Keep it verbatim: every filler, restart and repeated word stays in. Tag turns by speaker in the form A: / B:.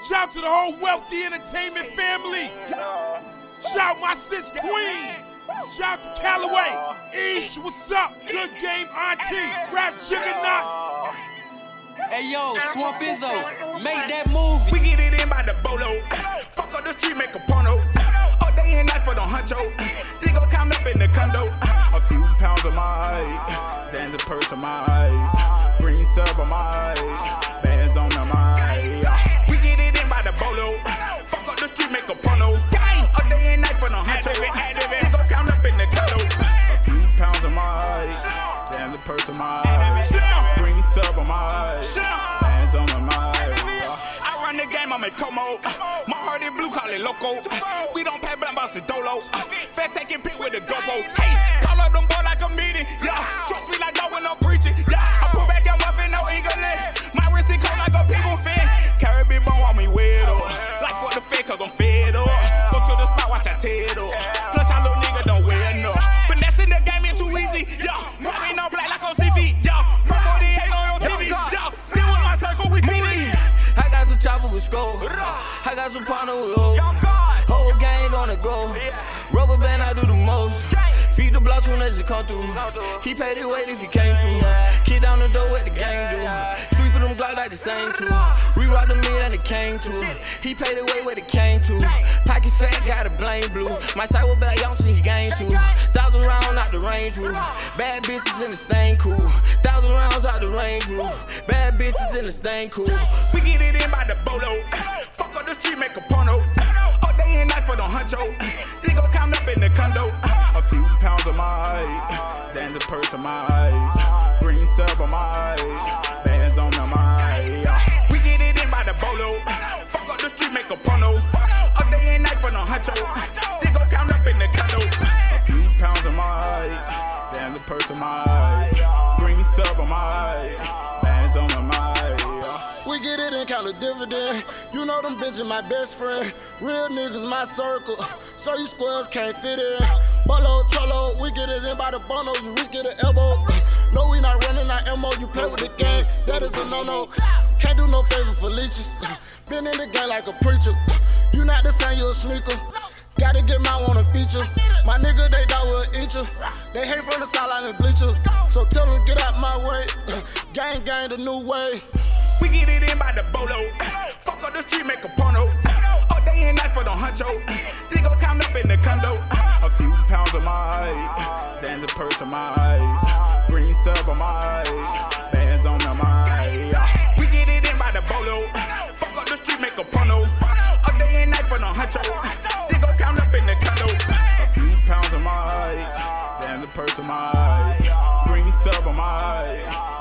A: Shout to the whole Wealthy Entertainment family. Shout my sis Queen. Shout to Callaway. Ish, what's up? Good game, Auntie. Rap Juggernauts.
B: Hey yo, Swamp Izzo, make that movie.
C: We get it in by the bolo. Fuck up the street, make a porno. All day and night for the huncho. They go count up in the condo. A few pounds of my Xan's purse of my green sub of my bands on the my. We get it in by the bolo. Fuck up the street, make a porno. All day and night for the huncho. They go count up in the condo. A few pounds of my Xan's purse of my green sub of my bands on the my. I run the game, I'm in Como. My heart is blue, call it loco. We don't pay blunt boss and dolos. Fat taking pick with the GoPro. Hey, call up them boy like a meeting. Yeah, trust me like dog when I'm preaching. Yeah, I pull back and muffin, no England. My wrist is cold like a people fan. Carry big bone on me weird up. Like for the fake, cause I'm fed up. Go to the spot, watch I tear up. Plus, I little nigga don't wear enough. Finesse in the game is too easy. Yeah, probably no black like on C V. Yeah, from forty-eight on your T V. Yeah, still with my circle, we see it.
D: I got some chopper with skull. I got some partner with hoes. Whole gang gonna go. Rubber band, I do the most. Feed the blocks when they just come through. He paid his weight if he came through. Kick down the door, what the gang do. Sweeping them Glock like the same too. Reroute the meat and it came to. He paid his weight where it came to. Pockets fat, got a blame blue. My side was black, young till he gained two. Thousand rounds out the range roof. Bad bitches in the stain cool. Thousand rounds out the range roof. Bad bitches in the stain cool.
C: We get it in by the bolo. Fuck up the street, make a porno. All day and night for the huncho. They go count up in the condo. A few pounds of my Xan's purse of my green sub of my bands on the my. We get it in by the bolo. Fuck up the street, make a porno. All day and night for the huncho. They go count up in the condo. A few pounds of my Xan's purse of my green sub of my bands on the my.
E: We get it and count the dividend. You know them bitches my best friend. Real niggas my circle. So you squares can't fit in. Bolo, cholo, we get it in by the bono. You we get an elbow. No, we not running our M O. You play with the game, that is a no-no. Can't do no favor for leeches. Been in the game like a preacher. You not the same, you a sneaker. Gotta get my one a feature. My nigga, they dog will eat you. They hate from the sideline and bleacher. So tell them get out my way. Gang, gang, the new way.
C: We get it in by the bolo. Fuck up the street, make a porno. All day and night for the huncho. They go count up in the condo. A few pounds of my Xan's purse of my green sub of my bands on the my. We get it in by the bolo. Fuck up the street, make a porno. All day and night for the huncho. They go count up in the condo. A few pounds of my Xan's purse of my green sub of my